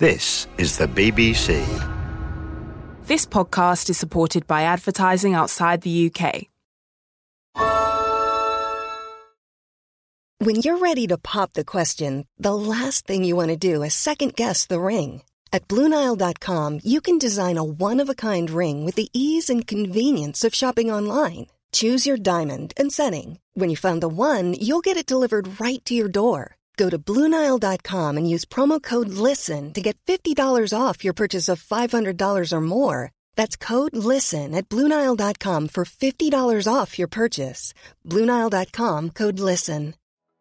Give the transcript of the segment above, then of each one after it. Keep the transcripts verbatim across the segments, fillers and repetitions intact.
This is the B B C. This podcast is supported by advertising outside the U K. When you're ready to pop the question, the last thing you want to do is second-guess the ring. At Blue Nile dot com, you can design a one-of-a-kind ring with the ease and convenience of shopping online. Choose your diamond and setting. When you find the one, you'll get it delivered right to your door. Go to Blue Nile dot com and use promo code LISTEN to get fifty dollars off your purchase of five hundred dollars or more. That's code LISTEN at Blue Nile dot com for fifty dollars off your purchase. Blue Nile dot com, code LISTEN.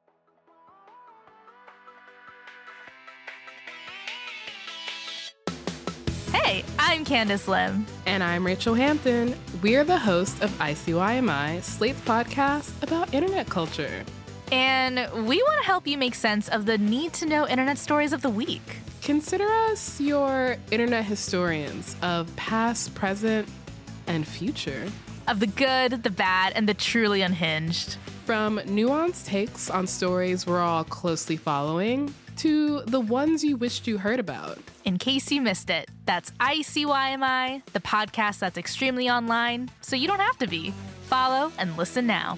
Hey, I'm Candace Lim. And I'm Rachel Hampton. We're the hosts of I C Y M I, Slate's podcast about internet culture. And we want to help you make sense of the need-to-know internet stories of the week. Consider us your internet historians of past, present, and future. Of the good, the bad, and the truly unhinged. From nuanced takes on stories we're all closely following to the ones you wished you heard about. In case you missed it, that's I C Y M I, the podcast that's extremely online, so you don't have to be. Follow and listen now.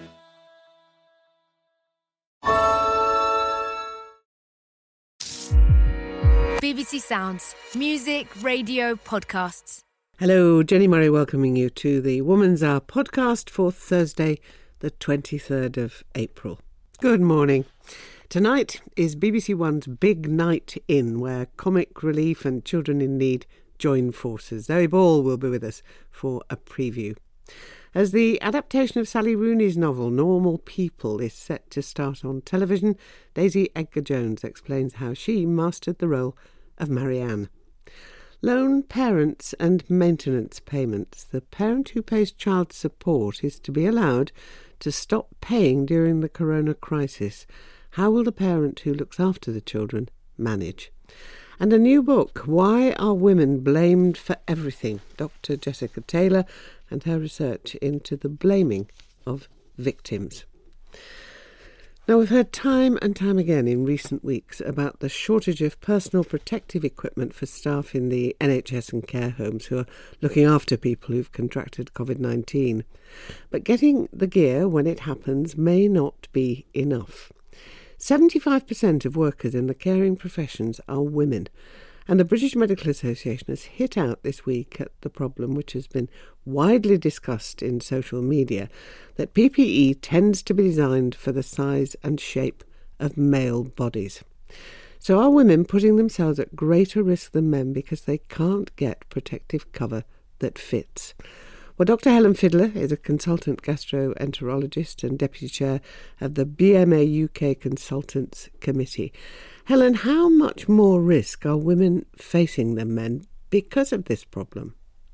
B B C Sounds. Music, radio, podcasts. Hello, Jenny Murray welcoming you to the Woman's Hour podcast for Thursday, the twenty-third of April. Good morning. Tonight is B B C One's Big Night In, where comic relief and children in need join forces. Zoe Ball will be with us for a preview. As the adaptation of Sally Rooney's novel Normal People is set to start on television, Daisy Edgar-Jones explains how she mastered the role of Marianne. Lone parents and maintenance payments. The parent who pays child support is to be allowed to stop paying during the corona crisis. How will the parent who looks after the children manage? And a new book, Why Are Women Blamed for Everything? Doctor Jessica Taylor and her research into the blaming of victims. Now, we've heard time and time again in recent weeks about the shortage of personal protective equipment for staff in the N H S and care homes who are looking after people who've contracted covid nineteen. But getting the gear when it happens may not be enough. seventy-five percent of workers in the caring professions are women, and the British Medical Association has hit out this week at the problem, which has been widely discussed in social media, that P P E tends to be designed for the size and shape of male bodies. So are women putting themselves at greater risk than men because they can't get protective cover that fits? Well, Doctor Helen Fiddler is a consultant gastroenterologist and deputy chair of the B M A U K Consultants Committee. Helen, how much more risk are women facing than men because of this problem?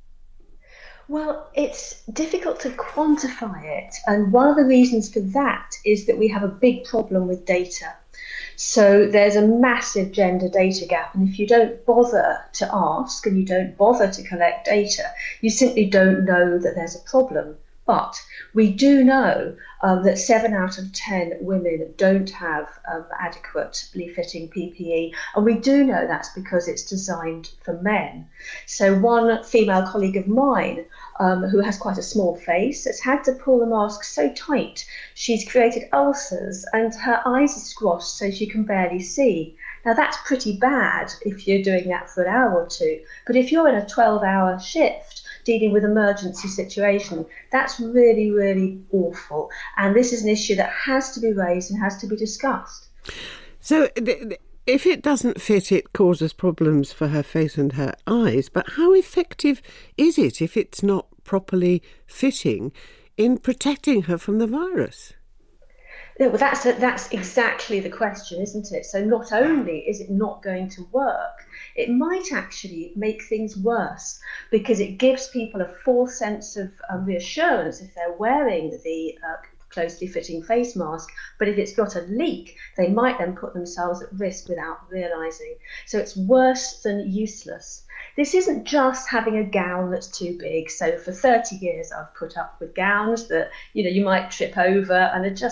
Well, it's difficult to quantify it, and one of the reasons for that is that we have a big problem with data. So there's a massive gender data gap, and if you don't bother to ask and you don't bother to collect data, you simply don't know that there's a problem. But we do know um, that seven out of ten women don't have um, adequately fitting P P E, and we do know that's because it's designed for men. So one female colleague of mine, um, who has quite a small face, has had to pull the mask so tight she's created ulcers and her eyes are squashed so she can barely see. Now that's pretty bad if you're doing that for an hour or two, but if you're in a twelve-hour shift dealing with emergency situation, that's really, really awful. And this is an issue that has to be raised and has to be discussed. So if it doesn't fit, it causes problems for her face and her eyes. But how effective is it if it's not properly fitting in protecting her from the virus? Yeah, well, that's a, that's exactly the question, isn't it? So not only is it not going to work, it might actually make things worse because it gives people a false sense of um, reassurance if they're wearing the uh, closely fitting face mask. But if it's got a leak, they might then put themselves at risk without realising. So it's worse than useless. This isn't just having a gown that's too big. So for thirty years, I've put up with gowns that, you know, you might trip over and are just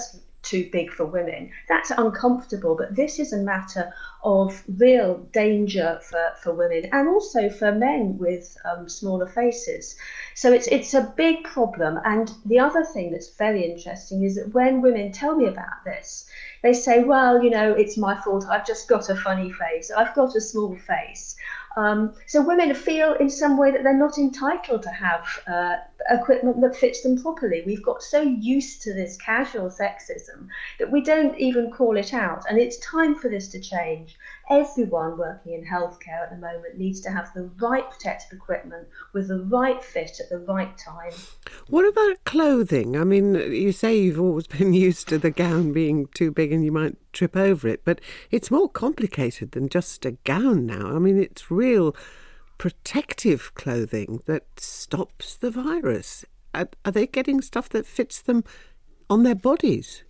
too big for women. That's uncomfortable, but this is a matter of real danger for, for women and also for men with um, smaller faces. So it's it's a big problem. And the other thing that's very interesting is that when women tell me about this, they say, well, you know, it's my fault. I've just got a funny face. I've got a small face. Um, so women feel in some way that they're not entitled to have uh, equipment that fits them properly. We've got so used to this casual sexism that we don't even call it out. And it's time for this to change. Everyone working in healthcare at the moment needs to have the right protective equipment with the right fit at the right time. What about clothing? I mean, you say you've always been used to the gown being too big and you might trip over it, but it's more complicated than just a gown now. I mean, it's real protective clothing that stops the virus. Are, are they getting stuff that fits them on their bodies?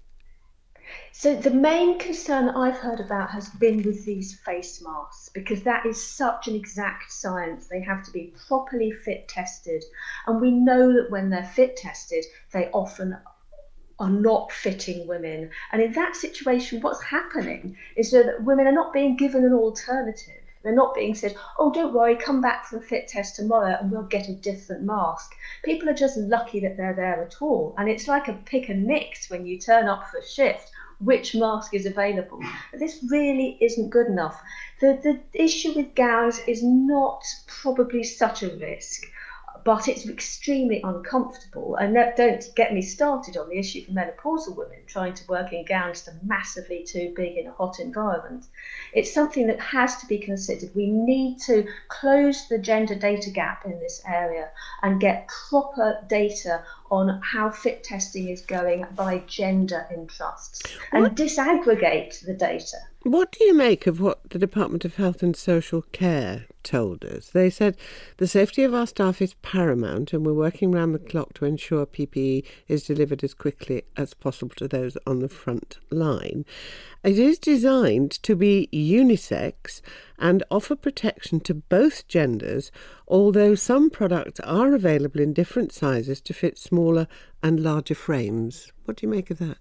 So the main concern I've heard about has been with these face masks, because that is such an exact science. They have to be properly fit tested. And we know that when they're fit tested, they often are not fitting women. And in that situation, what's happening is that women are not being given an alternative. They're not being said, oh, don't worry, come back for a fit test tomorrow and we'll get a different mask. People are just lucky that they're there at all. And it's like a pick and mix when you turn up for a shift, which mask is available. But this really isn't good enough. The, the issue with gowns is not probably such a risk, but it's extremely uncomfortable. And that, don't get me started on the issue for menopausal women trying to work in gowns that are massively too big in a hot environment. It's something that has to be considered. We need to close the gender data gap in this area and get proper data on how fit testing is going by gender in trusts and what? disaggregate the data. What do you make of what the Department of Health and Social Care told us? They said the safety of our staff is paramount and we're working round the clock to ensure P P E is delivered as quickly as possible to those on the front line. It is designed to be unisex and offer protection to both genders, although some products are available in different sizes to fit smaller and larger frames. What do you make of that?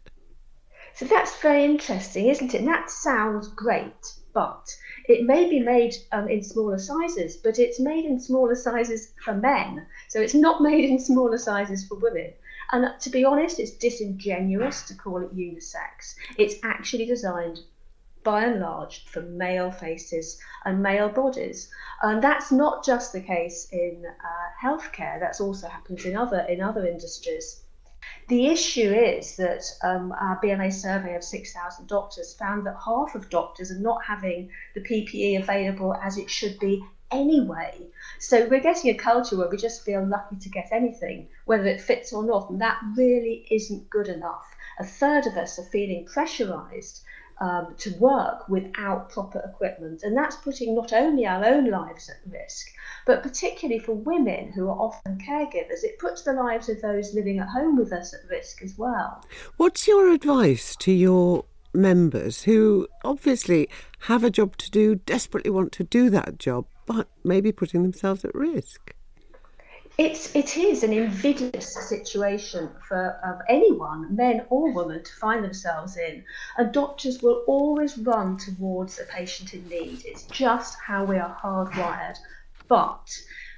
So that's very interesting, isn't it? And that sounds great, but it may be made um, in smaller sizes, but it's made in smaller sizes for men. So it's not made in smaller sizes for women. And to be honest, it's disingenuous to call it unisex. It's actually designed, by and large, for male faces and male bodies. And that's not just the case in uh, healthcare. That also happens in other in other industries. The issue is that um, our B M A survey of six thousand doctors found that half of doctors are not having the P P E available as it should be anyway. So we're getting a culture where we just feel lucky to get anything, whether it fits or not, and that really isn't good enough. A third of us are feeling pressurised um, to work without proper equipment, and that's putting not only our own lives at risk, but particularly for women who are often caregivers, it puts the lives of those living at home with us at risk as well. What's your advice to your members who obviously have a job to do, desperately want to do that job, but maybe putting themselves at risk? It's, it is an invidious situation for um, anyone, men or women, to find themselves in. And doctors will always run towards a patient in need. It's just how we are hardwired. But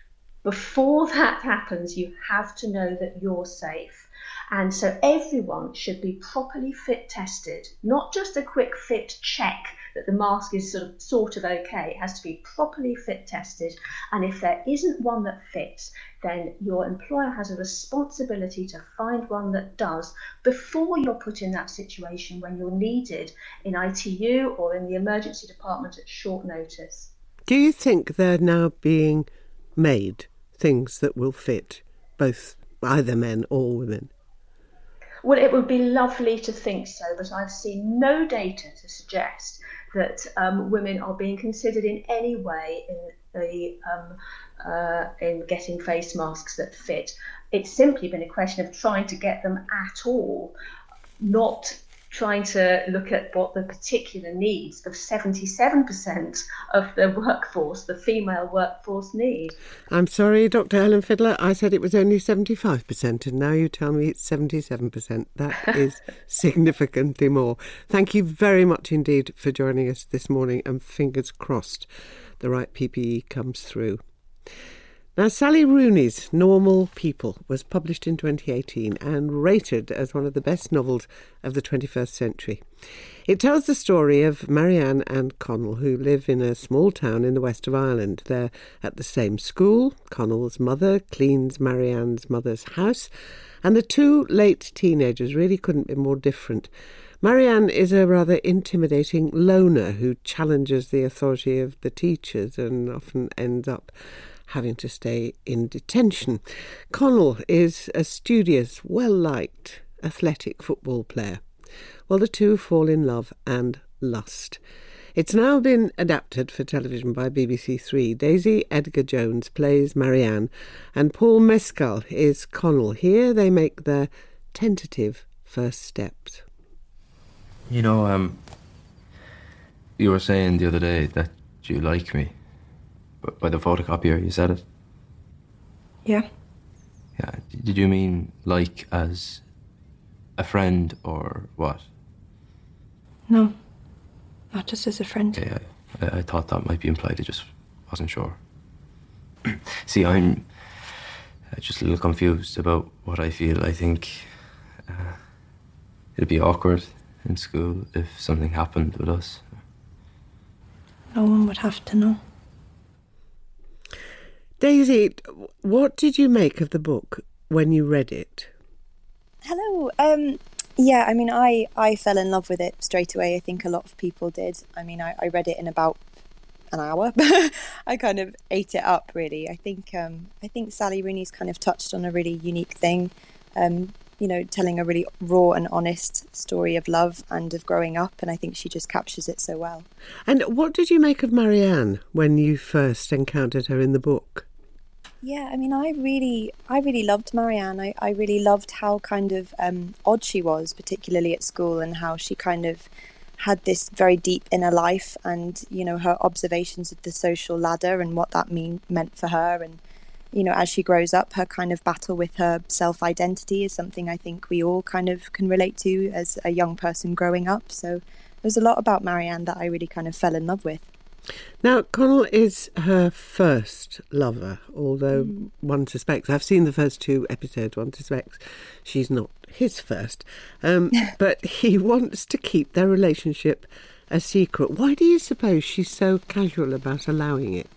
before that happens, you have to know that you're safe. And so everyone should be properly fit tested, not just a quick fit check that the mask is sort of, sort of okay. It has to be properly fit tested. And if there isn't one that fits, then your employer has a responsibility to find one that does before you're put in that situation when you're needed in I T U or in the emergency department at short notice. Do you think they're now being made things that will fit both either men or women? Well, it would be lovely to think so, but I've seen no data to suggest that um, women are being considered in any way in the um, uh, in getting face masks that fit. It's simply been a question of trying to get them at all, not trying to look at what the particular needs of seventy-seven percent of the workforce, the female workforce, need. I'm sorry, Doctor Helen Fiddler, I said it was only seventy-five percent and now you tell me it's seventy-seven percent. That is significantly more. Thank you very much indeed for joining us this morning, and fingers crossed the right P P E comes through. Now, Sally Rooney's Normal People was published in twenty eighteen and rated as one of the best novels of the twenty-first century. It tells the story of Marianne and Connell, who live in a small town in the west of Ireland. They're at the same school. Connell's mother cleans Marianne's mother's house, and the two late teenagers really couldn't be more different. Marianne is a rather intimidating loner who challenges the authority of the teachers and often ends up having to stay in detention. Connell is a studious, well-liked, athletic football player. Well, the two fall in love and lust. It's now been adapted for television by B B C Three. Daisy Edgar-Jones plays Marianne and Paul Mescal is Connell. Here they make their tentative first steps. You know, um, you were saying the other day that you like me. But by the photocopier, you said it? Yeah. Yeah. Did you mean like as a friend or what? No, not just as a friend. Okay, I, I, I thought that might be implied. I just wasn't sure. See, I'm just a little confused about what I feel. I think uh, it'd be awkward in school if something happened with us. No one would have to know. Daisy, what did you make of the book when you read it? Hello. Um, yeah, I mean, I, I fell in love with it straight away. I think a lot of people did. I mean, I, I read it in about an hour. I kind of ate it up, really. I think um, I think Sally Rooney's kind of touched on a really unique thing, um, you know, telling a really raw and honest story of love and of growing up, and I think she just captures it so well. And what did you make of Marianne when you first encountered her in the book? Yeah, I mean, I really, I really loved Marianne. I, I really loved how kind of um, odd she was, particularly at school, and how she kind of had this very deep inner life, and you know, her observations of the social ladder and what that mean meant for her. And you know, as she grows up, her kind of battle with her self-identity is something I think we all kind of can relate to as a young person growing up. So there's a lot about Marianne that I really kind of fell in love with. Now, Connell is her first lover, although mm. one suspects, I've seen the first two episodes, one suspects she's not his first, um, but he wants to keep their relationship a secret. Why do you suppose she's so casual about allowing it?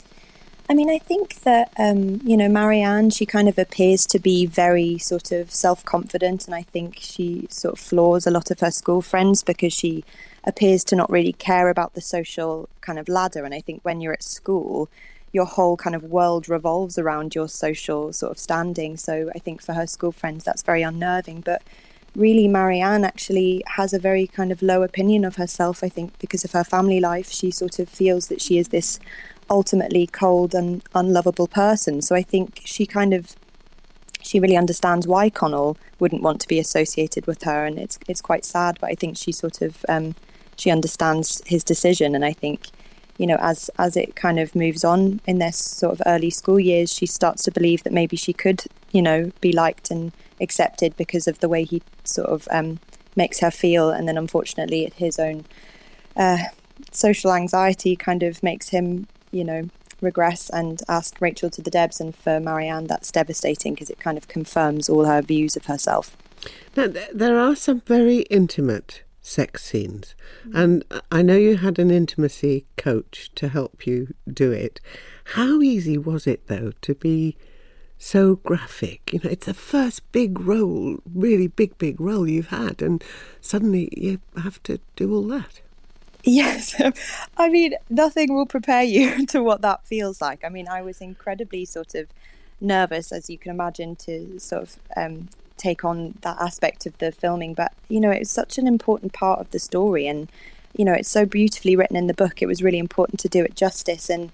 I mean, I think that, um, you know, Marianne, she kind of appears to be very sort of self-confident, and I think she sort of flaws a lot of her school friends because she appears to not really care about the social kind of ladder. And I think when you're at school, your whole kind of world revolves around your social sort of standing. So I think for her school friends, that's very unnerving. But really, Marianne actually has a very kind of low opinion of herself, I think, because of her family life. She sort of feels that she is this ultimately cold and unlovable person. So I think she kind of, she really understands why Connell wouldn't want to be associated with her. And it's it's quite sad, but I think she sort of, um, she understands his decision. And I think, you know, as as it kind of moves on in their sort of early school years, she starts to believe that maybe she could, you know, be liked and accepted because of the way he sort of um, makes her feel. And then unfortunately his own uh, social anxiety kind of makes him, you know, regress and ask Rachel to the Debs. And for Marianne, that's devastating because it kind of confirms all her views of herself. Now, th- there are some very intimate sex scenes, mm. and I know you had an intimacy coach to help you do it. How easy was it, though, to be so graphic? You know, it's the first big role, really big, big role you've had, and suddenly you have to do all that. Yes, I mean, nothing will prepare you to what that feels like. I mean, I was incredibly sort of nervous, as you can imagine, to sort of um, take on that aspect of the filming. But, you know, it's such an important part of the story, and, you know, it's so beautifully written in the book. It was really important to do it justice. And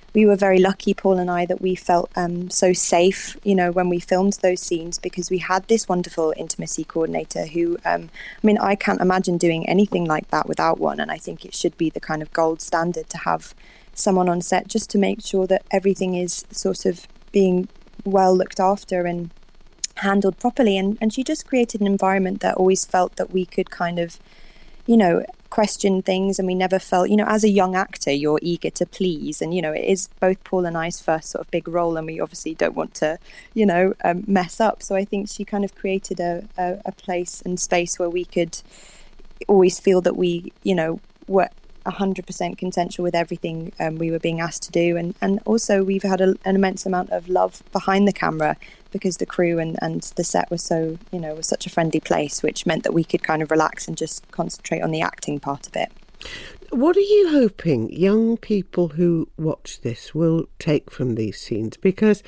we were very lucky, Paul and I, that we felt um, so safe, you know, when we filmed those scenes, because we had this wonderful intimacy coordinator who, um, I mean, I can't imagine doing anything like that without one. And I think it should be the kind of gold standard to have someone on set just to make sure that everything is sort of being well looked after and handled properly. And, and she just created an environment that always felt that we could kind of, you know, question things, and we never felt, you know, as a young actor, you're eager to please, and you know, it is both Paul and I's first sort of big role, and we obviously don't want to, you know, um, mess up. So I think she kind of created a, a, a place and space where we could always feel that we, you know, were one hundred percent consensual with everything um, we were being asked to do, and and also we've had a, an immense amount of love behind the camera, because the crew and, and the set was so, you know, was such a friendly place, which meant that we could kind of relax and just concentrate on the acting part of it. What are you hoping young people who watch this will take from these scenes? Because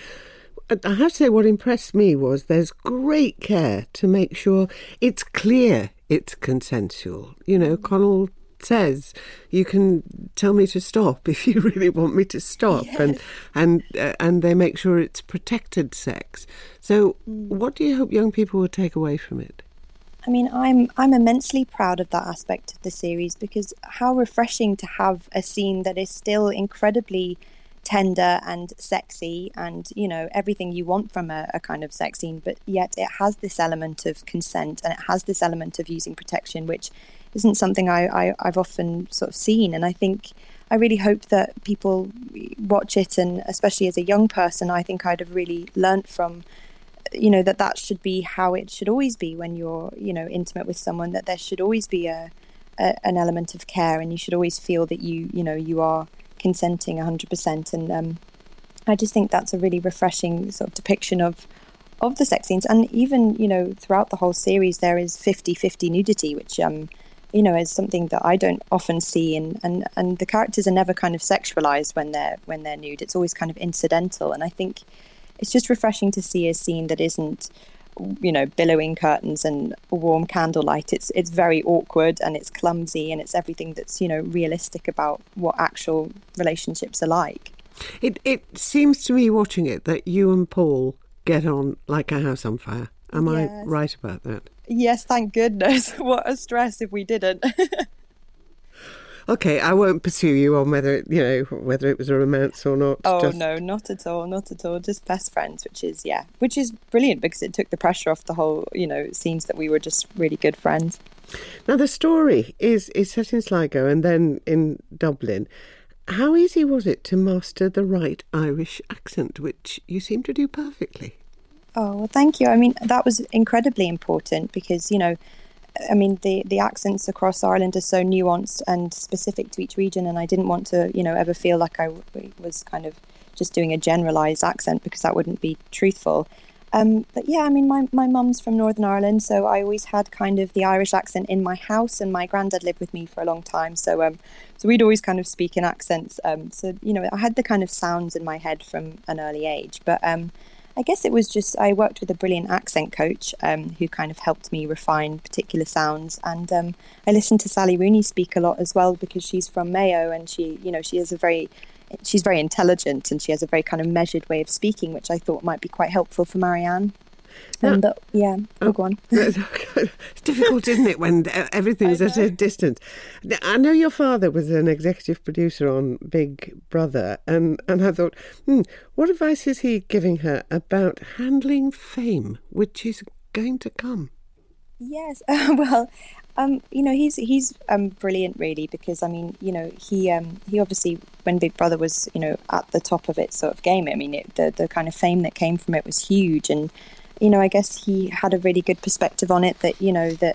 I have to say, what impressed me was there's great care to make sure it's clear it's consensual. You know, Connell says you can tell me to stop if you really want me to stop. Yes. and and uh, and they make sure it's protected sex. So mm. what do you hope young people will take away from it? I mean, I'm I'm immensely proud of that aspect of the series, because how refreshing to have a scene that is still incredibly tender and sexy and, you know, everything you want from a, a kind of sex scene, but yet it has this element of consent and it has this element of using protection, which isn't something I, I, I've often sort of seen. And I think, I really hope that people watch it, and especially as a young person, I think I'd have really learnt from, you know, that that should be how it should always be when you're, you know, intimate with someone, that there should always be a, a an element of care, and you should always feel that you, you know, you are consenting one hundred percent. And um, I just think that's a really refreshing sort of depiction of of the sex scenes. And even, you know, throughout the whole series, there is fifty-fifty nudity, which, um, you know, is something that I don't often see. And, and, and the characters are never kind of sexualized when they're when they're nude. It's always kind of incidental. And I think it's just refreshing to see a scene that isn't, you know, billowing curtains and warm candlelight. It's it's very awkward and it's clumsy and it's everything that's, you know, realistic about what actual relationships are like. It it seems to me, watching it, that you and Paul get on like a house on fire. Am yes. I right about that? Yes, thank goodness. What a stress if we didn't. Okay, I won't pursue you on whether it, you know, whether it was a romance or not. Oh, just... no, not at all, not at all. Just best friends, which is, yeah, which is brilliant because it took the pressure off the whole, you know, it seems that we were just really good friends. Now, the story is, is set in Sligo and then in Dublin. How easy was it to master the right Irish accent, which you seem to do perfectly? Oh, well, thank you. I mean, that was incredibly important because, you know, I mean, the, the accents across Ireland are so nuanced and specific to each region, and I didn't want to, you know, ever feel like I w- was kind of just doing a generalised accent because that wouldn't be truthful. Um, but yeah, I mean, my, my mum's from Northern Ireland, so I always had kind of the Irish accent in my house, and my granddad lived with me for a long time, so um, so we'd always kind of speak in accents. Um, so, you know, I had the kind of sounds in my head from an early age, but um, I guess it was just, I worked with a brilliant accent coach um, who kind of helped me refine particular sounds. And um, I listened to Sally Rooney speak a lot as well because she's from Mayo and she, you know, she has a very, she's very intelligent and she has a very kind of measured way of speaking, which I thought might be quite helpful for Marianne. Um, but yeah, oh, oh, go on. It's difficult, isn't it, when everything's at a distance? I know your father was an executive producer on Big Brother, and, and I thought, hmm, what advice is he giving her about handling fame, which is going to come? Yes, uh, well, um, you know, he's he's um, brilliant, really, because I mean, you know, he um, he obviously, when Big Brother was, you know, at the top of its sort of game, I mean, it, the the kind of fame that came from it was huge, and you know, I guess he had a really good perspective on it that, you know, that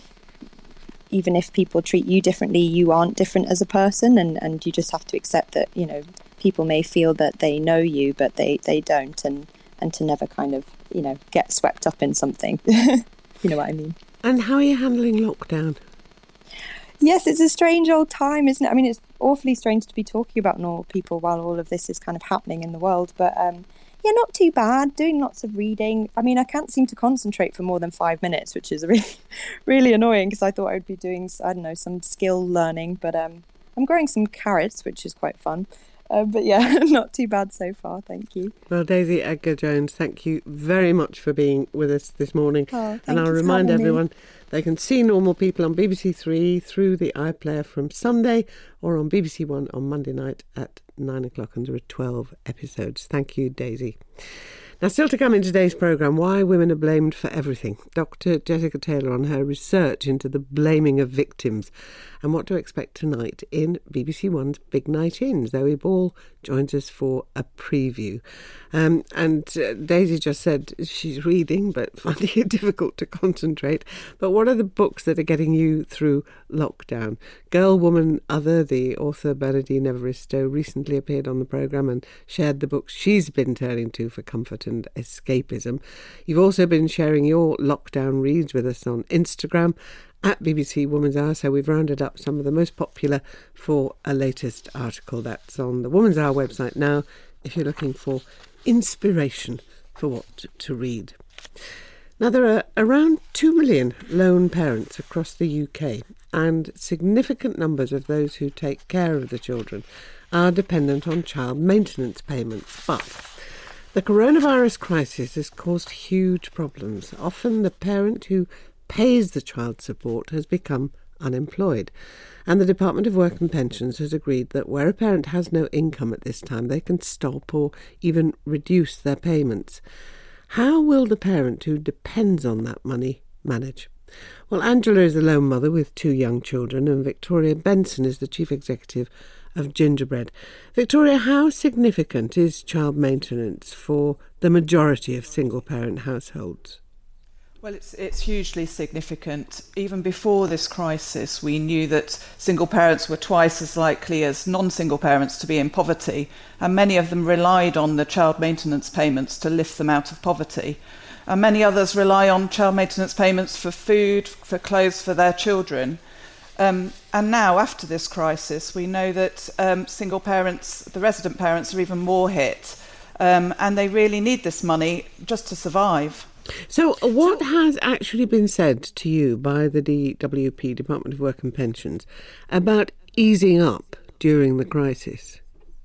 even if people treat you differently, you aren't different as a person. And, and you just have to accept that, you know, people may feel that they know you, but they, they don't. And, and to never kind of, you know, get swept up in something. You know what I mean? And how are you handling lockdown? Yes, it's a strange old time, isn't it? I mean, it's awfully strange to be talking about normal people while all of this is kind of happening in the world. But, um, yeah, not too bad. Doing lots of reading. I mean, I can't seem to concentrate for more than five minutes, which is really, really annoying because I thought I would be doing, I don't know, some skill learning. But um, I'm growing some carrots, which is quite fun. Uh, but yeah, not too bad so far, thank you. Well, Daisy Edgar-Jones, thank you very much for being with us this morning. Oh, thank and I'll you for remind having everyone me. they can see Normal People on B B C Three through the iPlayer from Sunday, or on B B C One on Monday night at nine o'clock, and there are twelve episodes. Thank you, Daisy. Now, still to come in today's programme, why women are blamed for everything. Doctor Jessica Taylor on her research into the blaming of victims, and what to expect tonight in B B C One's Big Night In. Zoe Ball joins us for a preview. Um, and uh, Daisy just said she's reading, but finding it difficult to concentrate. But what are the books that are getting you through lockdown? Girl, Woman, Other, the author Bernardine Evaristo recently appeared on the programme and shared the books she's been turning to for comfort and escapism. You've also been sharing your lockdown reads with us on Instagram at B B C Woman's Hour, so we've rounded up some of the most popular for a latest article. That's on the Woman's Hour website now if you're looking for inspiration for what to read. Now, there are around two million lone parents across the U K, and significant numbers of those who take care of the children are dependent on child maintenance payments. But the coronavirus crisis has caused huge problems. Often the parent who pays the child support has become unemployed, and the Department of Work and Pensions has agreed that where a parent has no income at this time, they can stop or even reduce their payments. How will the parent who depends on that money manage? Well, Angela is a lone mother with two young children, and Victoria Benson is the chief executive of Gingerbread. Victoria, how significant is child maintenance for the majority of single-parent households? Well, it's it's hugely significant. Even before this crisis, we knew that single parents were twice as likely as non-single parents to be in poverty, and many of them relied on the child maintenance payments to lift them out of poverty. And many others rely on child maintenance payments for food, for clothes for their children. Um, and now, after this crisis, we know that um, single parents, the resident parents, are even more hit, um, and they really need this money just to survive. So what has actually been said to you by the D W P, Department of Work and Pensions, about easing up during the crisis?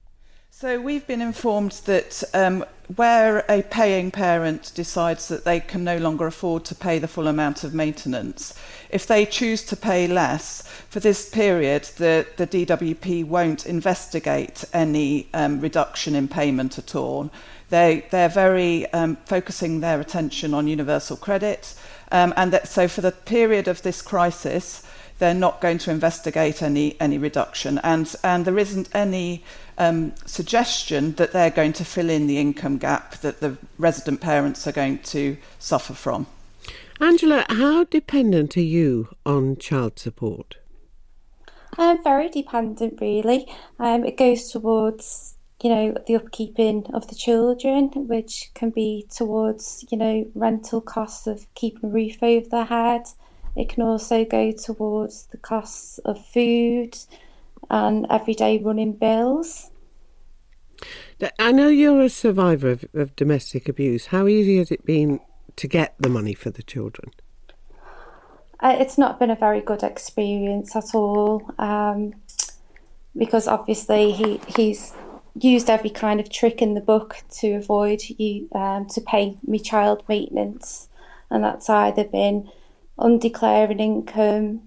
So we've been informed that um, where a paying parent decides that they can no longer afford to pay the full amount of maintenance, if they choose to pay less, for this period, the, the D W P won't investigate any um, reduction in payment at all. They, they're very um, focusing their attention on universal credit, um, and that, so for the period of this crisis, they're not going to investigate any any reduction, and and there isn't any um, suggestion that they're going to fill in the income gap that the resident parents are going to suffer from. Angela, how dependent are you on child support? I'm very dependent, really. Um, it goes towards, you know, the upkeeping of the children, which can be towards, you know, rental costs of keeping a roof over their head. It can also go towards the costs of food and everyday running bills. I know you're a survivor of, of domestic abuse. How easy has it been to get the money for the children? Uh, it's not been a very good experience at all, um, because obviously he he's used every kind of trick in the book to avoid you um, to pay me child maintenance, and that's either been undeclaring income,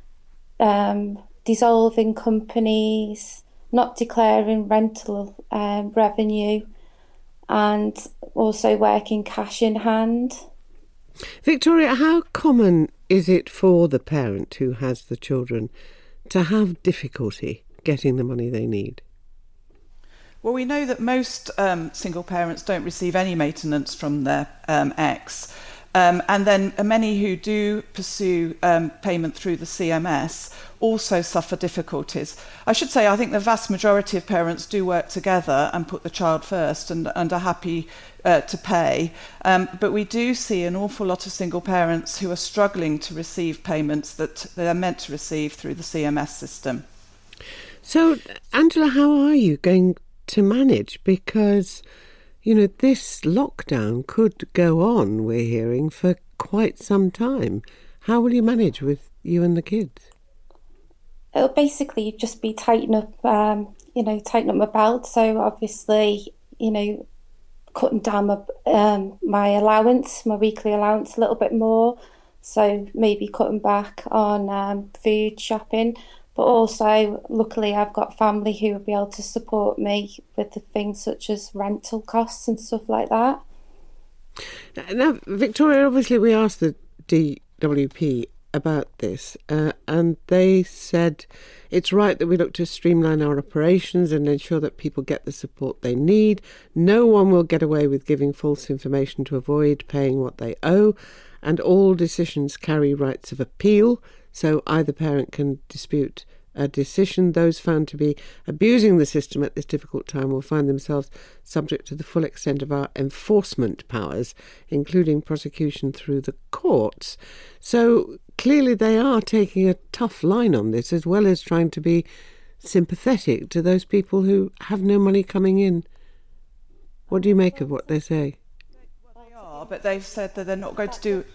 um, dissolving companies, not declaring rental um, revenue, and also working cash in hand. Victoria, how common is it for the parent who has the children to have difficulty getting the money they need? Well, we know that most um, single parents don't receive any maintenance from their um, ex. Um, and then many who do pursue um, payment through the C M S also suffer difficulties. I should say I think the vast majority of parents do work together and put the child first and, and are happy uh, to pay. Um, but we do see an awful lot of single parents who are struggling to receive payments that they're meant to receive through the C M S system. So, Angela, how are you going to manage? Because, you know, this lockdown could go on, we're hearing, for quite some time. How will you manage with you and the kids? It'll basically just be tighten up um, you know, tighten up my belt. So obviously, you know, cutting down my um, my allowance, my weekly allowance a little bit more. So maybe cutting back on um, food shopping. But also, luckily, I've got family who will be able to support me with the things such as rental costs and stuff like that. Now, Victoria, obviously we asked the D W P about this, uh, and they said it's right that we look to streamline our operations and ensure that people get the support they need. No one will get away with giving false information to avoid paying what they owe, and all decisions carry rights of appeal, so either parent can dispute a decision. Those found to be abusing the system at this difficult time will find themselves subject to the full extent of our enforcement powers, including prosecution through the courts. So clearly they are taking a tough line on this, as well as trying to be sympathetic to those people who have no money coming in. What do you make of what they say? They are, but they've said that they're not going to do...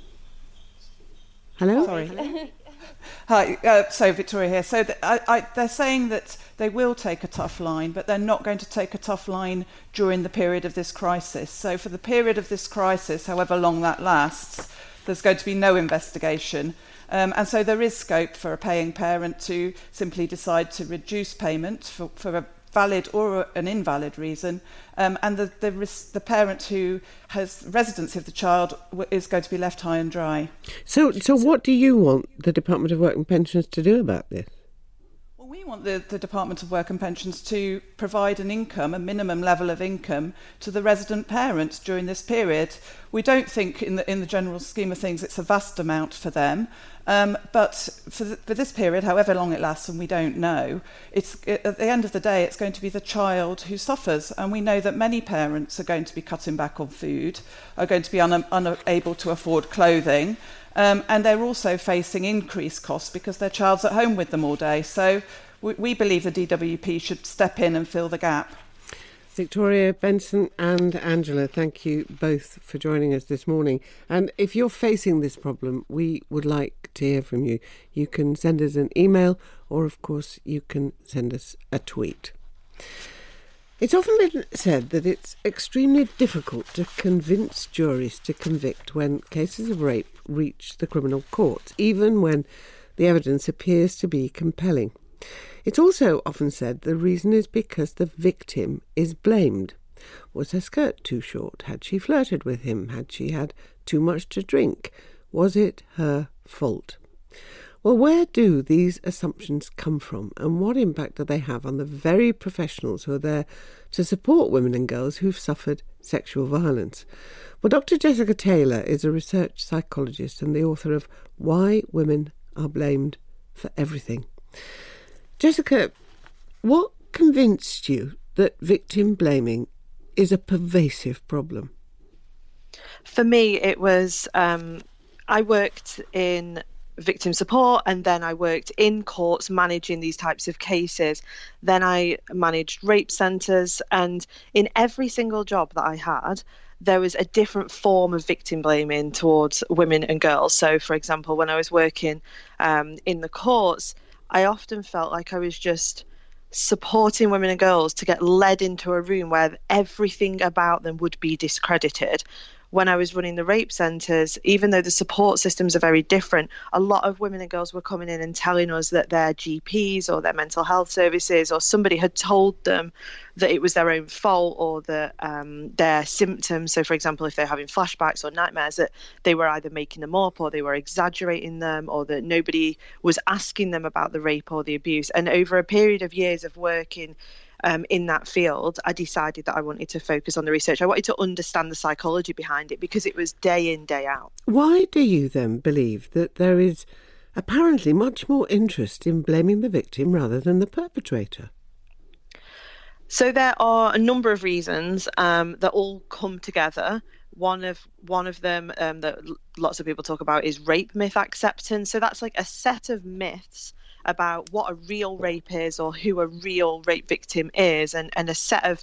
Hello? Sorry. Hi, uh, so Victoria here. So th- I, I, they're saying that they will take a tough line, but they're not going to take a tough line during the period of this crisis. So for the period of this crisis, however long that lasts, there's going to be no investigation. Um, and so there is scope for a paying parent to simply decide to reduce payment for, for a valid or an invalid reason, um, and the, the the parent who has residency of the child is going to be left high and dry. So, so what do you want the Department of Work and Pensions to do about this? Well, we want the, the Department of Work and Pensions to provide an income, a minimum level of income, to the resident parents during this period. We don't think, in the in the general scheme of things, it's a vast amount for them. Um, but for, the, for this period, however long it lasts, and we don't know, it's it, at the end of the day, it's going to be the child who suffers. And we know that many parents are going to be cutting back on food, are going to be un, unable to afford clothing, um, and they're also facing increased costs because their child's at home with them all day. So we, we believe the D W P should step in and fill the gap. Victoria, Benson and Angela, thank you both for joining us this morning. And if you're facing this problem, we would like to hear from you. You can send us an email, or of course you can send us a tweet. It's often been said that it's extremely difficult to convince juries to convict when cases of rape reach the criminal courts, even when the evidence appears to be compelling. It's also often said the reason is because the victim is blamed. Was her skirt too short? Had she flirted with him? Had she had too much to drink? Was it her fault? Well, where do these assumptions come from, and what impact do they have on the very professionals who are there to support women and girls who've suffered sexual violence? Well, Doctor Jessica Taylor is a research psychologist and the author of Why Women Are Blamed for Everything. Jessica, what convinced you that victim blaming is a pervasive problem? For me, it was, um, I worked in victim support, and then I worked in courts managing these types of cases. Then I managed rape centres, and in every single job that I had, there was a different form of victim blaming towards women and girls. So, for example, when I was working um, in the courts, I often felt like I was just supporting women and girls to get led into a room where everything about them would be discredited. When I was running the rape centres, even though the support systems are very different, a lot of women and girls were coming in and telling us that their G Ps or their mental health services or somebody had told them that it was their own fault, or that um, their symptoms, so for example, if they're having flashbacks or nightmares, that they were either making them up or they were exaggerating them, or that nobody was asking them about the rape or the abuse. And over a period of years of working Um, in that field, I decided that I wanted to focus on the research. I wanted to understand the psychology behind it because it was day in, day out. Why do you then believe that there is apparently much more interest in blaming the victim rather than the perpetrator? So there are a number of reasons um, that all come together. One of one of them um, that lots of people talk about is rape myth acceptance. So that's like a set of myths about what a real rape is or who a real rape victim is, and, and a set of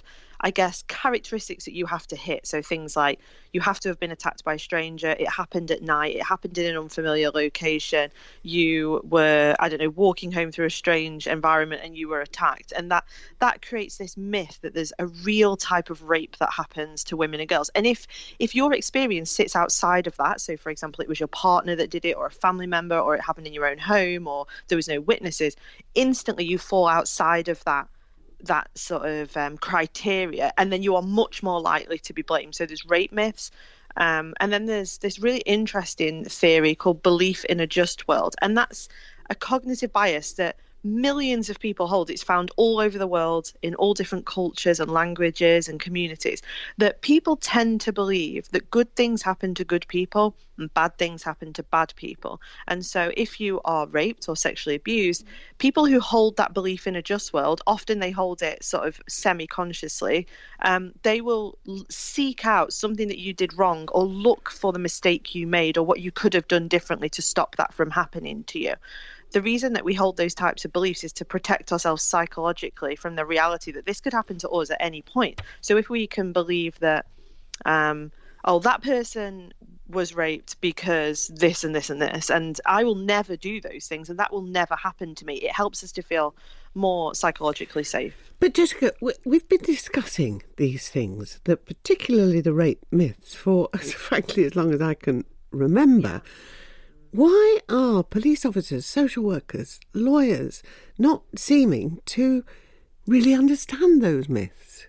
I guess, characteristics that you have to hit. So things like you have to have been attacked by a stranger. It happened at night. It happened in an unfamiliar location. You were, I don't know, walking home through a strange environment and you were attacked. And that that creates this myth that there's a real type of rape that happens to women and girls. And if if your experience sits outside of that, so for example, it was your partner that did it, or a family member, or it happened in your own home, or there was no witnesses, instantly you fall outside of that that sort of um, criteria, and then you are much more likely to be blamed. So there's rape myths, um, and then there's this really interesting theory called belief in a just world, and that's a cognitive bias that millions of people hold. It's found all over the world in all different cultures and languages and communities, that people tend to believe that good things happen to good people and bad things happen to bad people. And so if you are raped or sexually abused, people who hold that belief in a just world, often they hold it sort of semi-consciously, um, they will seek out something that you did wrong or look for the mistake you made or what you could have done differently to stop that from happening to you. The reason that we hold those types of beliefs is to protect ourselves psychologically from the reality that this could happen to us at any point. So if we can believe that, um, oh, that person was raped because this and this and this, and I will never do those things, and that will never happen to me, it helps us to feel more psychologically safe. But Jessica, we've been discussing these things, that particularly the rape myths, for frankly as long as I can remember. Why are police officers, social workers, lawyers not seeming to really understand those myths?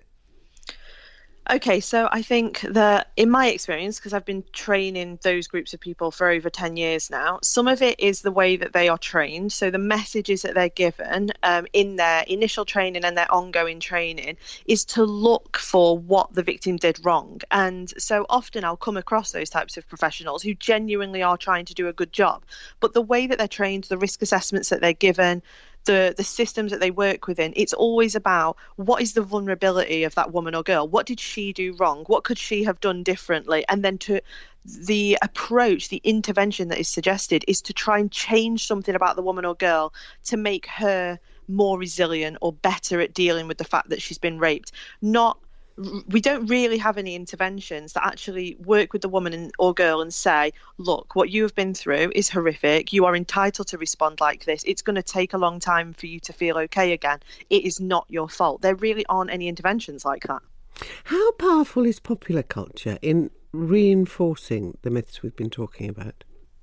Okay, so I think that in my experience, because I've been training those groups of people for over ten years now, some of it is the way that they are trained. So the messages that they're given um, in their initial training and their ongoing training is to look for what the victim did wrong. And so often I'll come across those types of professionals who genuinely are trying to do a good job. But the way that they're trained, the risk assessments that they're given, the the systems that they work within, it's always about what is the vulnerability of that woman or girl? What did she do wrong? What could she have done differently? And then to the approach, the intervention that is suggested is to try and change something about the woman or girl to make her more resilient or better at dealing with the fact that she's been raped. Not we don't really have any interventions that actually work with the woman or girl and say, look, what you have been through is horrific. You are entitled to respond like this. It's going to take a long time for you to feel okay again. It is not your fault. There really aren't any interventions like that. How powerful is popular culture in reinforcing the myths we've been talking about?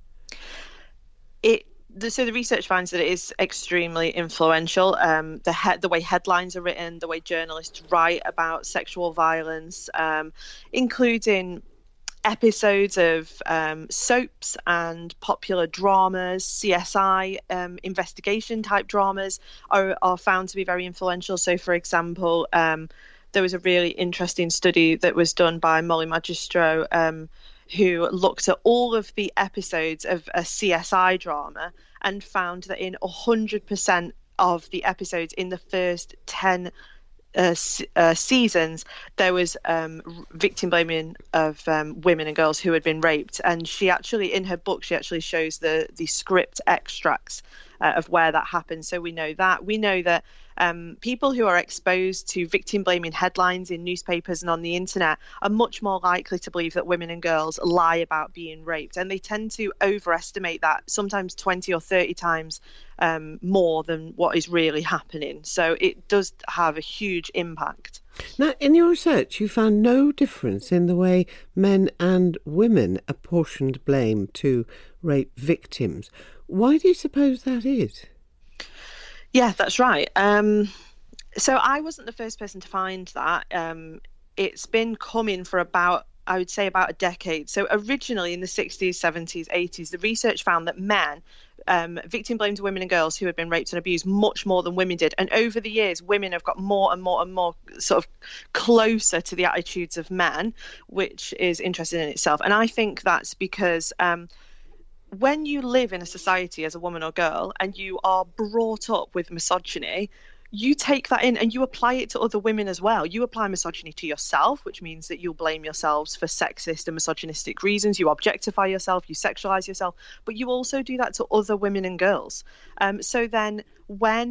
It So the research finds that it is extremely influential. Um, the he- the way headlines are written, the way journalists write about sexual violence, um, including episodes of um, soaps and popular dramas, C S I um, investigation type dramas are, are found to be very influential. So, for example, um, there was a really interesting study that was done by Molly Magistro, um, who looked at all of the episodes of a C S I drama and found that in one hundred percent of the episodes in the first ten uh, uh, seasons, there was um, victim blaming of um, women and girls who had been raped. And she actually, in her book, she actually shows the, the script extracts uh, of where that happened. So we know that. We know that Um, people who are exposed to victim-blaming headlines in newspapers and on the internet are much more likely to believe that women and girls lie about being raped, and they tend to overestimate that, sometimes twenty or thirty times um, more than what is really happening. So it does have a huge impact. Now, in your research, you found no difference in the way men and women apportioned blame to rape victims. Why do you suppose that is? Yeah, that's right. Um, so I wasn't the first person to find that. Um, it's been coming for about, I would say, about a decade. So originally in the sixties, seventies, eighties, the research found that men um, victim blamed women and girls who had been raped and abused much more than women did. And over the years, women have got more and more and more sort of closer to the attitudes of men, which is interesting in itself. And I think that's because Um, when you live in a society as a woman or girl and you are brought up with misogyny, you take that in and you apply it to other women as well. You apply misogyny to yourself, which means that you'll blame yourselves for sexist and misogynistic reasons. You objectify yourself, you sexualize yourself, but you also do that to other women and girls. Um, so then when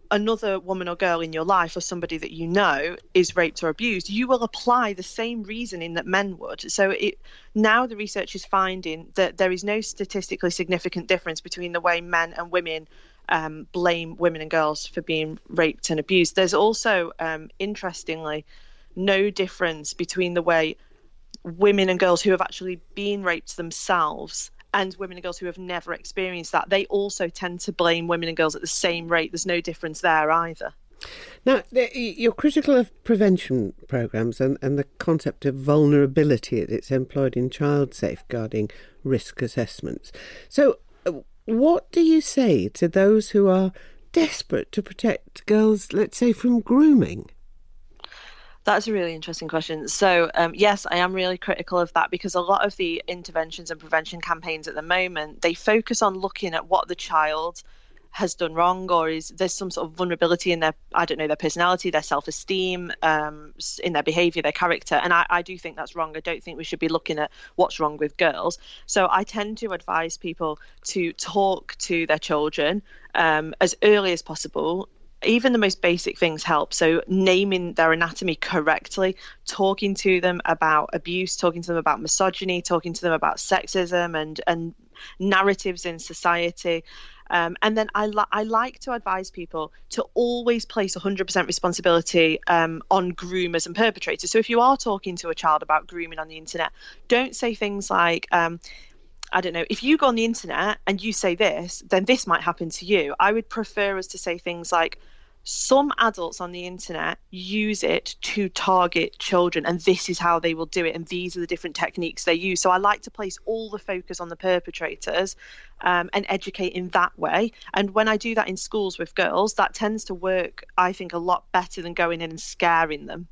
another woman or girl in your life or somebody that you know is raped or abused, you will apply the same reasoning that men would. So it now the research is finding that there is no statistically significant difference between the way men and women um, blame women and girls for being raped and abused. There's also, um, interestingly, no difference between the way women and girls who have actually been raped themselves and women and girls who have never experienced that. They also tend to blame women and girls at the same rate. There's no difference there either. Now, you're critical of prevention programmes and, and the concept of vulnerability that's employed in child safeguarding risk assessments. So what do you say to those who are desperate to protect girls, let's say, from grooming? That's a really interesting question. So, um, yes, I am really critical of that because a lot of the interventions and prevention campaigns at the moment, they focus on looking at what the child has done wrong, or is there's some sort of vulnerability in their, I don't know, their personality, their self-esteem, um, in their behaviour, their character. And I, I do think that's wrong. I don't think we should be looking at what's wrong with girls. So I tend to advise people to talk to their children um, as early as possible. Even the most basic things help. So naming their anatomy correctly, talking to them about abuse, talking to them about misogyny, talking to them about sexism and, and narratives in society. Um, and then I, li- I like to advise people to always place one hundred percent responsibility um, on groomers and perpetrators. So if you are talking to a child about grooming on the internet, don't say things like, um, I don't know, if you go on the internet and you say this, then this might happen to you. I would prefer us to say things like, some adults on the internet use it to target children, and this is how they will do it, and these are the different techniques they use. So I like to place all the focus on the perpetrators um, and educate in that way. And when I do that in schools with girls, that tends to work, I think, a lot better than going in and scaring them.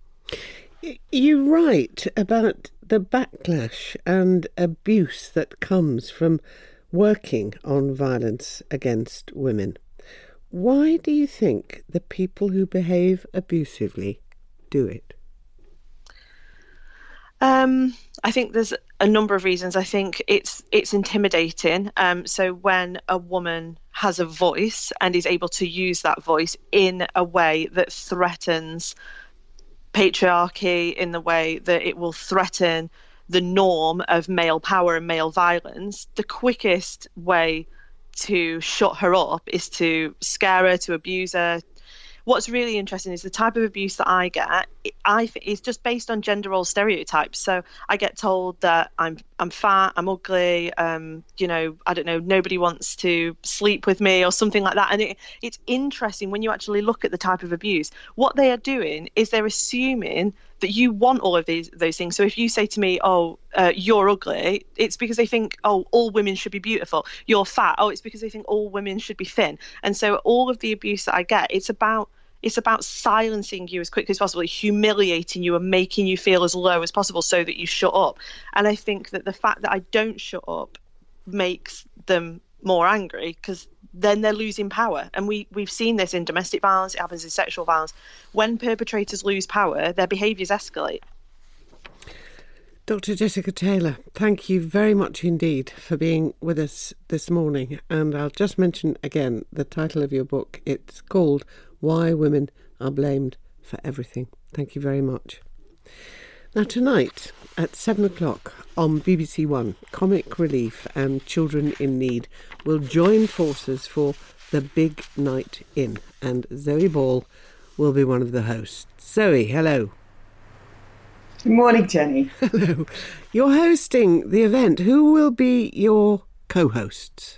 You write about the backlash and abuse that comes from working on violence against women. Why do you think the people who behave abusively do it? Um, I think there's a number of reasons. I think it's it's intimidating. Um, so when a woman has a voice and is able to use that voice in a way that threatens patriarchy, in the way that it will threaten the norm of male power and male violence, the quickest way to shut her up is to scare her, to abuse her. What's really interesting is the type of abuse that I get, I think is just based on gender role stereotypes. So I get told that I'm I'm fat, I'm ugly, um, you know, I don't know, nobody wants to sleep with me or something like that. And it, it's interesting when you actually look at the type of abuse. What they are doing is they're assuming that you want all of these those things. So if you say to me, oh, uh, you're ugly, it's because they think, oh, all women should be beautiful. You're fat. Oh, it's because they think all women should be thin. And so all of the abuse that I get, it's about It's about silencing you as quickly as possible, humiliating you and making you feel as low as possible so that you shut up. And I think that the fact that I don't shut up makes them more angry because then they're losing power. And we, we've seen this in domestic violence, it happens in sexual violence. When perpetrators lose power, their behaviours escalate. Doctor Jessica Taylor, thank you very much indeed for being with us this morning. And I'll just mention again the title of your book. It's called Why Women Are Blamed for Everything. Thank you very much. Now tonight at seven o'clock on B B C One, Comic Relief and Children in Need will join forces for The Big Night In, and Zoe Ball will be one of the hosts. Zoe, hello. Good morning, Jenny. Hello. You're hosting the event. Who will be your co-hosts?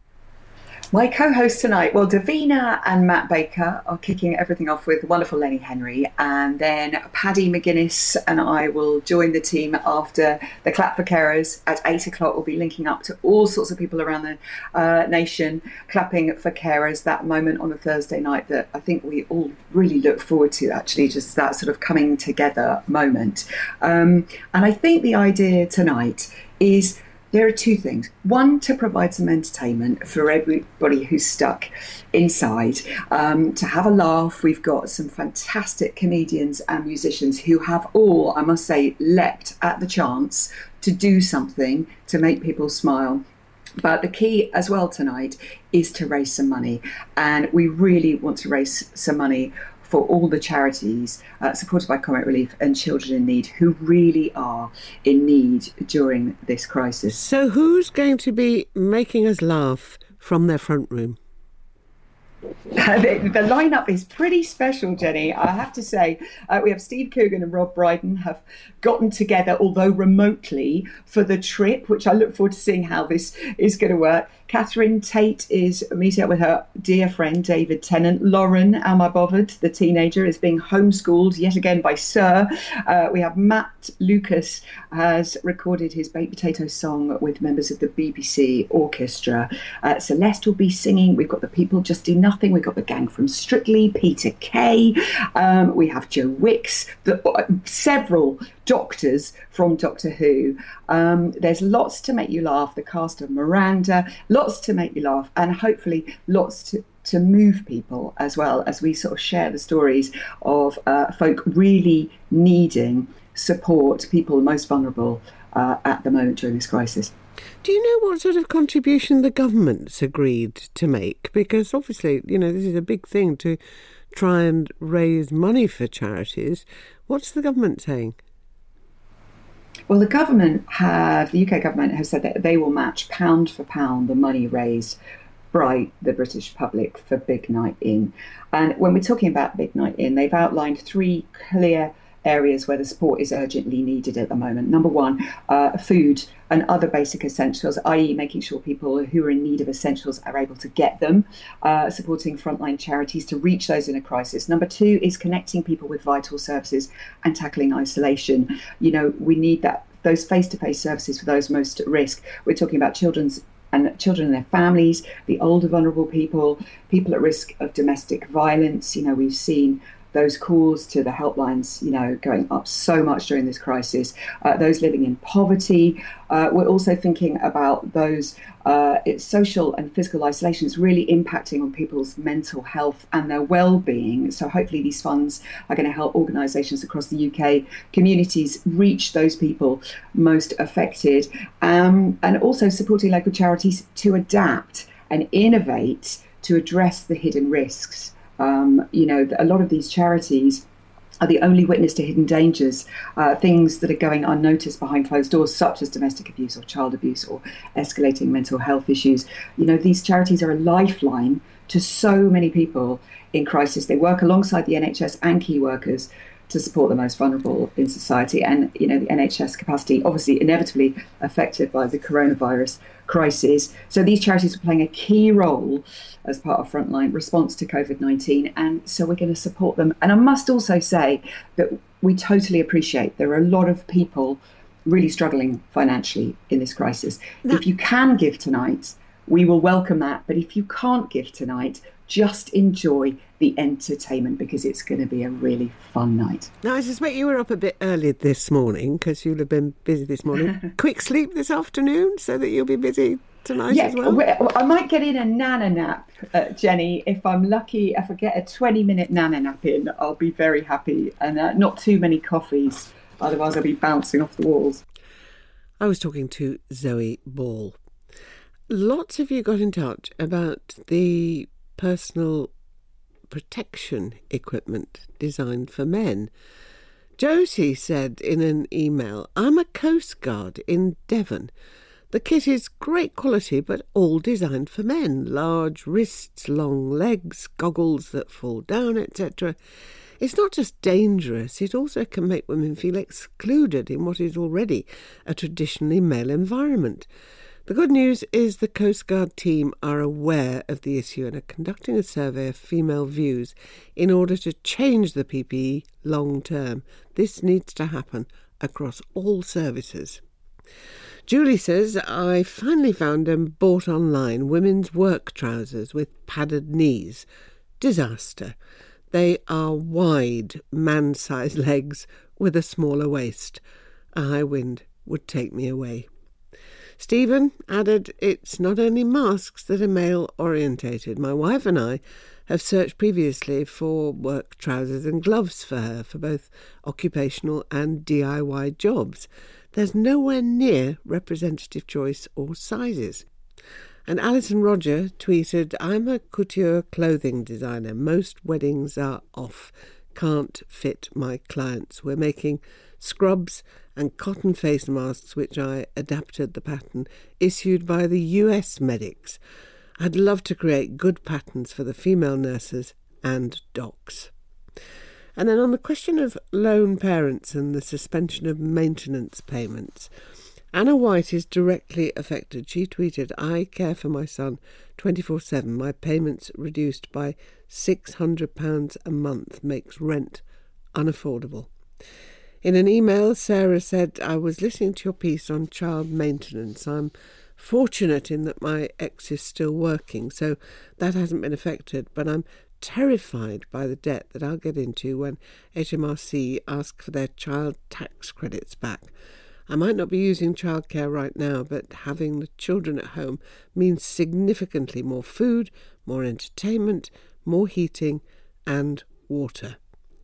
My co-hosts tonight, well, Davina and Matt Baker are kicking everything off with wonderful Lenny Henry, and then Paddy McGuinness and I will join the team after the Clap for Carers at eight o'clock. We'll be linking up to all sorts of people around the uh, nation, clapping for carers, that moment on a Thursday night that I think we all really look forward to, actually, just that sort of coming together moment. Um, and I think the idea tonight is there are two things. One, to provide some entertainment for everybody who's stuck inside, um, to have a laugh. We've got some fantastic comedians and musicians who have all, I must say, leapt at the chance to do something to make people smile. But the key as well tonight is to raise some money. And we really want to raise some money for all the charities uh, supported by Comet Relief and Children in Need who really are in need during this crisis. So who's going to be making us laugh from their front room? the, the lineup is pretty special, Jenny. I have to say, uh, we have Steve Coogan and Rob Brydon have gotten together, although remotely, for the trip, which I look forward to seeing how this is going to work. Catherine Tate is meeting up with her dear friend David Tennant. Lauren, am I bothered, the teenager, is being homeschooled yet again by Sir. Uh, we have Matt Lucas has recorded his baked potato song with members of the B B C Orchestra. Uh, Celeste will be singing. We've got the People Just Do Nothing. We've got the gang from Strictly, Peter Kay. Um, we have Joe Wicks, the, uh, several doctors from Doctor Who. Um, there's lots to make you laugh. The cast of Miranda, lots to make you laugh, and hopefully lots to, to move people as well, as we sort of share the stories of uh, folk really needing support, people most vulnerable uh, at the moment during this crisis. Do you know what sort of contribution the government's agreed to make? Because obviously, you know, this is a big thing to try and raise money for charities. What's the government saying? Well, the government have, the U K government have said that they will match pound for pound the money raised by the British public for Big Night In. And when we're talking about Big Night In, they've outlined three clear areas where the support is urgently needed at the moment. Number one, uh, food and other basic essentials, that is making sure people who are in need of essentials are able to get them, uh, supporting frontline charities to reach those in a crisis. Number two is connecting people with vital services and tackling isolation. You know, we need that those face-to-face services for those most at risk. We're talking about children's and children and their families, the older vulnerable people, people at risk of domestic violence. You know, we've seen those calls to the helplines, you know, going up so much during this crisis. Uh, those living in poverty. Uh, we're also thinking about those, uh, it's social and physical isolation is really impacting on people's mental health and their well-being. So hopefully these funds are going to help organisations across the U K, communities reach those people most affected, um, and also supporting local charities to adapt and innovate to address the hidden risks. Um, you know, a lot of these charities are the only witness to hidden dangers, uh, things that are going unnoticed behind closed doors, such as domestic abuse or child abuse or escalating mental health issues. You know, these charities are a lifeline to so many people in crisis. They work alongside the N H S and key workers to support the most vulnerable in society. And, you know, the N H S capacity obviously inevitably affected by the coronavirus crisis. So these charities are playing a key role as part of frontline response to COVID nineteen. And so we're going to support them. And I must also say that we totally appreciate there are a lot of people really struggling financially in this crisis. No. If you can give tonight, we will welcome that. But if you can't give tonight, just enjoy the entertainment because it's going to be a really fun night. Now, I suspect you were up a bit early this morning because you'll have been busy this morning. Quick sleep this afternoon so that you'll be busy tonight yeah, as well? I might get in a nana nap, uh, Jenny. If I'm lucky, if I get a twenty minute nana nap in, I'll be very happy. And uh, not too many coffees, otherwise I'll be bouncing off the walls. I was talking to Zoe Ball. Lots of you got in touch about the personal protection equipment designed for men. Josie said in an email, I'm a Coast Guard in Devon. The kit is great quality, but all designed for men. Large wrists, long legs, goggles that fall down, et cetera. It's not just dangerous, it also can make women feel excluded in what is already a traditionally male environment. The good news is the Coast Guard team are aware of the issue and are conducting a survey of female views in order to change the P P E long term. This needs to happen across all services. Julie says, I finally found and bought online women's work trousers with padded knees. Disaster. They are wide, man-sized legs with a smaller waist. A high wind would take me away. Stephen added, it's not only masks that are male-orientated. My wife and I have searched previously for work trousers and gloves for her for both occupational and D I Y jobs. There's nowhere near representative choice or sizes. And Alison Roger tweeted, I'm a couture clothing designer. Most weddings are off. Can't fit my clients. We're making scrubs and cotton face masks, which I adapted the pattern issued by the U S medics. I'd love to create good patterns for the female nurses and docs. And then on the question of lone parents and the suspension of maintenance payments, Anna White is directly affected. She tweeted, I care for my son twenty-four seven. My payments reduced by six hundred pounds a month makes rent unaffordable. In an email, Sarah said, I was listening to your piece on child maintenance. I'm fortunate in that my ex is still working, so that hasn't been affected, but I'm terrified by the debt that I'll get into when H M R C ask for their child tax credits back. I might not be using childcare right now, but having the children at home means significantly more food, more entertainment, more heating and water.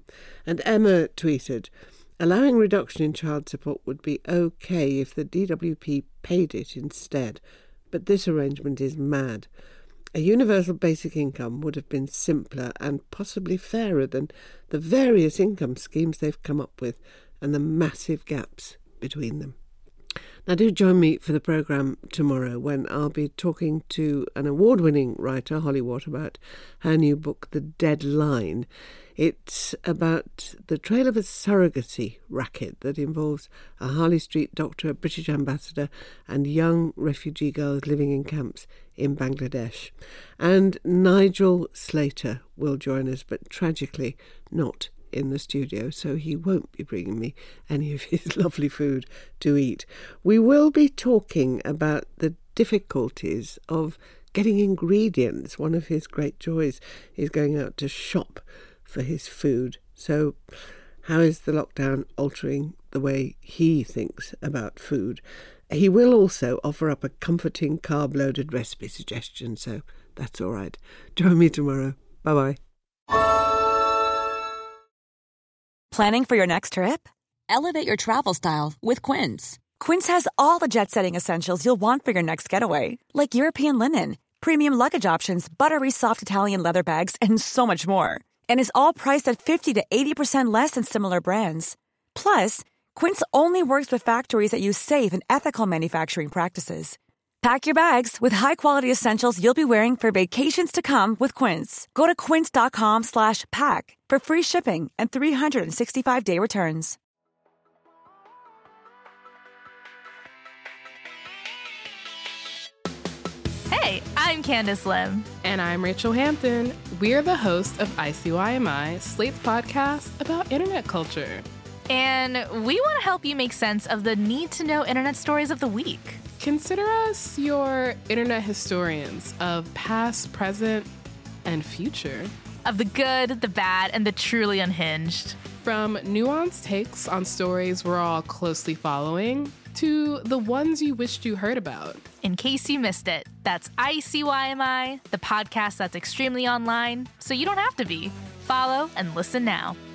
And Emma tweeted, allowing reduction in child support would be okay if the D W P paid it instead, but this arrangement is mad. A universal basic income would have been simpler and possibly fairer than the various income schemes they've come up with and the massive gaps between them. Now do join me for the programme tomorrow when I'll be talking to an award-winning writer, Holly Watt, about her new book, The Deadline. It's about the trail of a surrogacy racket that involves a Harley Street doctor, a British ambassador, and young refugee girls living in camps in Bangladesh. And Nigel Slater will join us, but tragically not in the studio, so he won't be bringing me any of his lovely food to eat. We will be talking about the difficulties of getting ingredients. One of his great joys is going out to shop for his food. So how is the lockdown altering the way he thinks about food? He will also offer up a comforting carb-loaded recipe suggestion, so that's all right. Join me tomorrow. Bye-bye. Planning for your next trip? Elevate your travel style with Quince. Quince has all the jet-setting essentials you'll want for your next getaway, like European linen, premium luggage options, buttery soft Italian leather bags, and so much more. And is all priced at fifty to eighty percent less than similar brands. Plus, Quince only works with factories that use safe and ethical manufacturing practices. Pack your bags with high-quality essentials you'll be wearing for vacations to come with Quince. Go to quince.com slash pack for free shipping and three sixty-five day returns. Hey, I'm Candace Lim. And I'm Rachel Hampton. We're the hosts of I C Y M I, Slate's podcast about internet culture. And we want to help you make sense of the need-to-know internet stories of the week. Consider us your internet historians of past, present, and future. Of the good, the bad, and the truly unhinged. From nuanced takes on stories we're all closely following to the ones you wished you heard about. In case you missed it, that's I C Y M I, the podcast that's extremely online, so you don't have to be. Follow and listen now.